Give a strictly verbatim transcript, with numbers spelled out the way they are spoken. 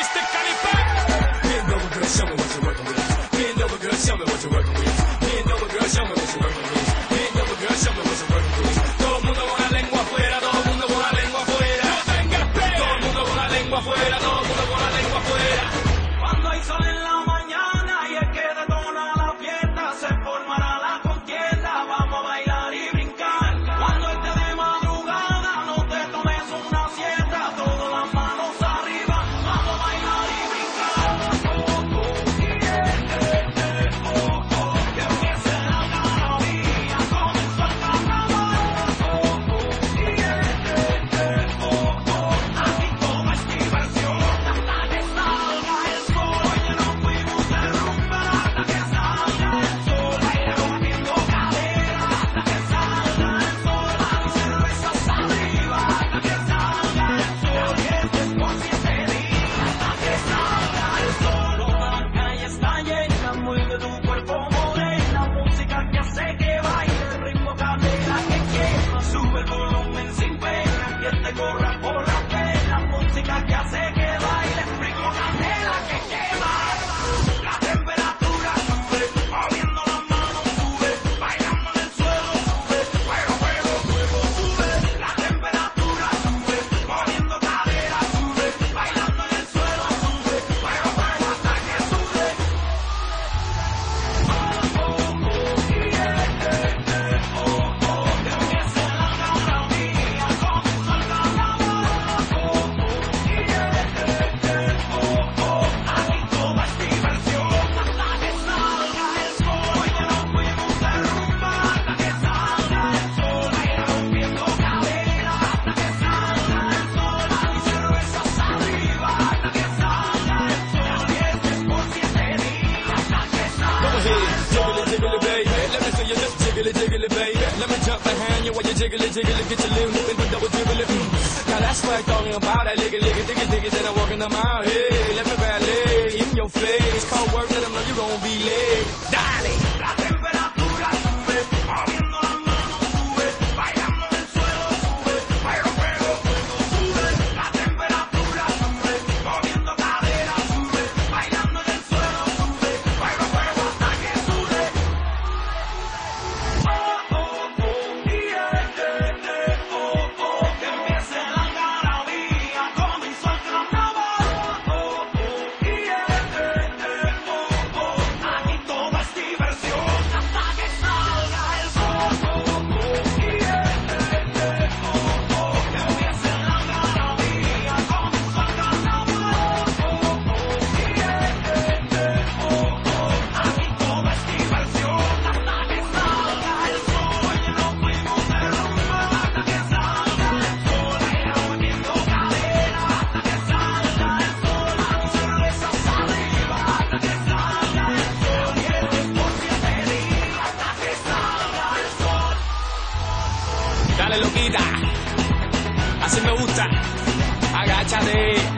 mister Calipac. Bend over, girl, show me what you're working with. Bend over, girl, show me what you're working with. Bend over, girl, show me what you're working with. Bend over, girl, show me what you're working with. Todo el mundo con la lengua afuera, todo el mundo con la lengua afuera. No tengas pena. Todo el mundo con la lengua afuera, todo el mundo con la lengua afuera. Cuando hay sol en la mañana y es que detona la fiesta, se formará la contienda, vamos a bailar y brincar. Cuando esté de madrugada, no te tomes una siesta, todas las manos arriba, vamos a bailar y brincar. Oh, oh, yeah, eh, eh, oh, oh, que empiece la algarabía, comenzó el carnaval. Oh, oh, yeah, eh, eh, oh, oh, aquí todo es diversión, hasta que salga el sol. Oye, nos fuimos de rumba hasta que salga el sol, aire rompiendo cadera hasta que salga el sol, hay cervezas arriba hasta que salga el sol, y este es por siete días hasta que salga el sol. Toda la calle está llena, mueve tu cuerpo morena, música que hace que baile, ritmo cadera que quema, sube el volumen sin pena, que te corra por la pena, música que hace que baile, ritmo cadera que quema. La temperatura sube, moviendo las manos sube, bailando en el suelo sube, fuego, fuego, fuego sube. La temperatura sube, moviendo cadera sube, bailando en el suelo sube, fuego, fuego hasta que sube. Oh, oh, oh, yeah, eh, eh, oh, oh, que empiece la algarabía, comenzó el carnaval. Oh, oh, yeah, eh, eh, oh, oh, aquí todo es diversión hasta que salga el sol. Oye, nos fuimos de rumba hasta que salga el sol, aire rompiendo cadera hasta que salga el sol, hay cervezas arriba hasta que salga el sol, y este es por siete días hasta que salga Go el ahead, sol. jiggle it, jiggle it, baby. Let me see you just jiggle it, jiggle it, baby. Let me jump behind you while you jiggle it, jiggle it, get your little moving, double dribble it. Mm. Now that's what I'm talking about, that lick it, lick it, dig it, dig it, then I'm walking them out. Hey, let me ballet in your face. Cold work, let them know you gon' be late. Dale. La temperatura sube, moviendo las manos sube, bailando en el suelo sube, fuego, fuego, fuego sube. La temperatura sube, moviendo cadera sube, bailando en el suelo sube, fuego, fuego hasta que sube. Oh, oh, oh, yeah, eh, eh, oh, oh, que empiece la algarabía, comenzó el carnaval. Oh, oh, yeah, eh, eh, oh, oh, aquí todo es diversión hasta que salga el sol. Oh, oh, yeah, eh, eh, oh, oh, que empiece la algarabía, comenzó el carnaval. Oh, oh, yeah, eh, eh, oh, oh, aquí todo es diversión hasta que salga el sol. Oye, nos fuimos de rumba hasta que salga el sol, aire rompiendo cadera hasta que salga el sol, hay cervezas arriba hasta que salga el sol, y este es por siete días hasta que salga el sol. Dale, loquita. Así me gusta. Agáchate.